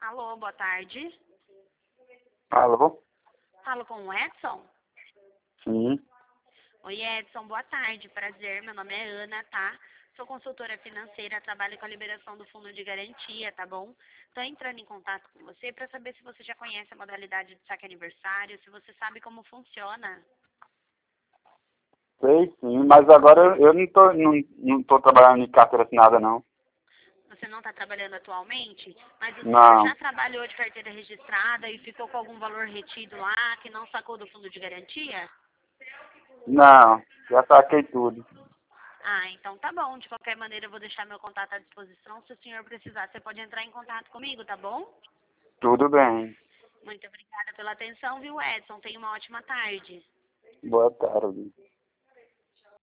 Alô, boa tarde. Alô? Falo com o Edson? Sim. Oi, Edson, boa tarde. Prazer, meu nome é Ana, tá? Sou consultora financeira, trabalho com a liberação do fundo de garantia, tá bom? Tô entrando em contato com você para saber se você já conhece a modalidade de saque aniversário, se você sabe como funciona. Sei sim, mas agora eu não tô trabalhando em carteira assinada, não. Você não está trabalhando atualmente, mas o senhor Não, já trabalhou de carteira registrada e ficou com algum valor retido lá que não sacou do fundo de garantia? não, já saquei tudo. Ah, então tá bom. De qualquer maneira, eu vou deixar meu contato à disposição. Se o senhor precisar, você pode entrar em contato comigo, tá bom? Tudo bem. Muito obrigada pela atenção, viu, Edson? Tenha uma ótima tarde. Boa tarde.